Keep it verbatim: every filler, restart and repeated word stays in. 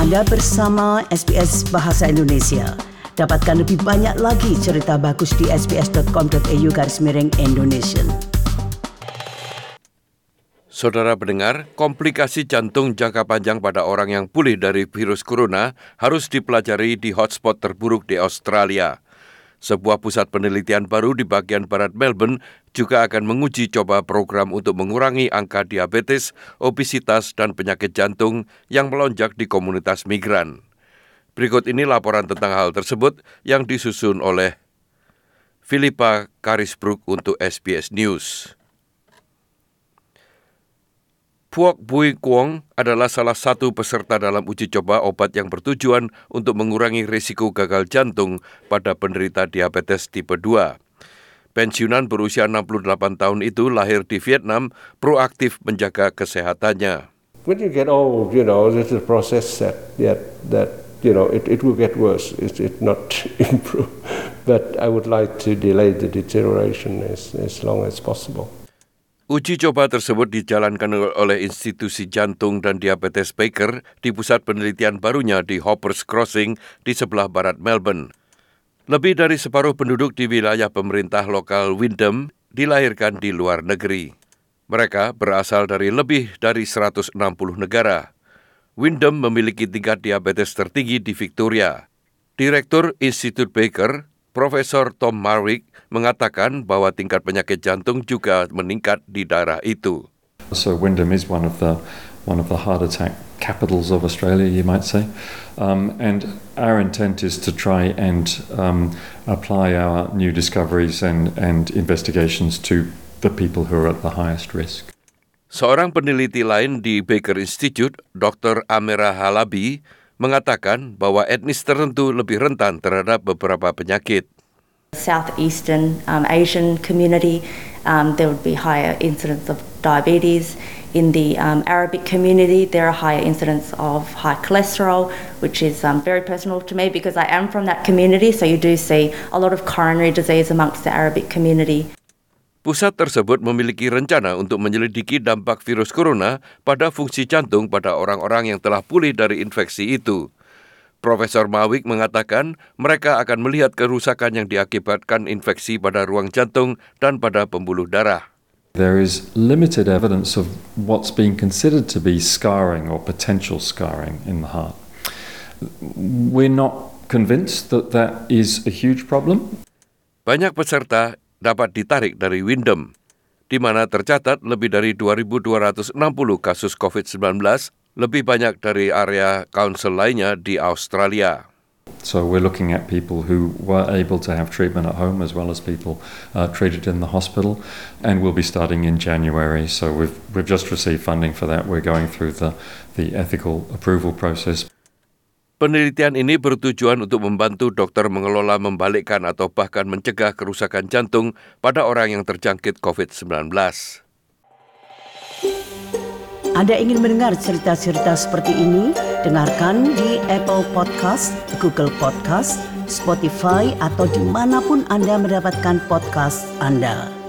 Anda bersama S B S Bahasa Indonesia. Dapatkan lebih banyak lagi cerita bagus di sbs.com.au garis miring Indonesian. Saudara pendengar, komplikasi jantung jangka panjang pada orang yang pulih dari virus corona harus dipelajari di hotspot terburuk di Australia. Sebuah pusat penelitian baru di bagian barat Melbourne juga akan menguji coba program untuk mengurangi angka diabetes, obesitas, dan penyakit jantung yang melonjak di komunitas migran. Berikut ini laporan tentang hal tersebut yang disusun oleh Philippa Carisbrook untuk S B S News. Phuoc Bui Kuong adalah salah satu peserta dalam uji coba obat yang bertujuan untuk mengurangi risiko gagal jantung pada penderita diabetes tipe dua. Pensiunan berusia enam puluh delapan tahun itu lahir di Vietnam, proaktif menjaga kesehatannya. When you get old, you know, this is a process that that, that you know, it, it will get worse. It it not improve. But I would like to delay the deterioration as as long as possible. Uji coba tersebut dijalankan oleh Institusi Jantung dan Diabetes Baker di pusat penelitian barunya di Hoppers Crossing di sebelah barat Melbourne. Lebih dari separuh penduduk di wilayah pemerintah lokal Wyndham dilahirkan di luar negeri. Mereka berasal dari lebih dari seratus enam puluh negara. Wyndham memiliki tingkat diabetes tertinggi di Victoria. Direktur Institut Baker, Profesor Tom Marwick, mengatakan bahwa tingkat penyakit jantung juga meningkat di daerah itu. So Wyndham is one of the one of the heart attack capitals of Australia, you might say, um, and our intent is to try and um, apply our new discoveries and and investigations to the people who are at the highest risk. Seorang peneliti lain di Baker Institute, Doktor Amira Halabi, mengatakan bahwa etnis tertentu lebih rentan terhadap beberapa penyakit. Southeastern um, Asian community, um, there would be higher incidence of diabetes. In the um, Arabic community, there are higher incidence of high cholesterol, which is um, very personal to me because I am from that community, so you do see a lot of coronary disease amongst the Arabic community. Pusat tersebut memiliki rencana untuk menyelidiki dampak virus corona pada fungsi jantung pada orang-orang yang telah pulih dari infeksi itu. Profesor Marwick mengatakan mereka akan melihat kerusakan yang diakibatkan infeksi pada ruang jantung dan pada pembuluh darah. There is limited evidence of what's being considered to be scarring or potential scarring in the heart. We're not convinced that that is a huge problem. Banyak peserta dapat ditarik dari Wyndham, di mana tercatat lebih dari dua ribu dua ratus enam puluh kasus covid sembilan belas, lebih banyak dari area council lainnya di Australia. So we're looking at people who were able to have treatment at home as well as people uh, treated in the hospital, and we'll be starting in January. So we've we've just received funding for that. We're going through the the ethical approval process. Penelitian ini bertujuan untuk membantu dokter mengelola membalikkan atau bahkan mencegah kerusakan jantung pada orang yang terjangkit covid sembilan belas. Anda ingin mendengar cerita-cerita seperti ini? Dengarkan di Apple Podcast, Google Podcast, Spotify, atau dimanapun Anda mendapatkan podcast Anda.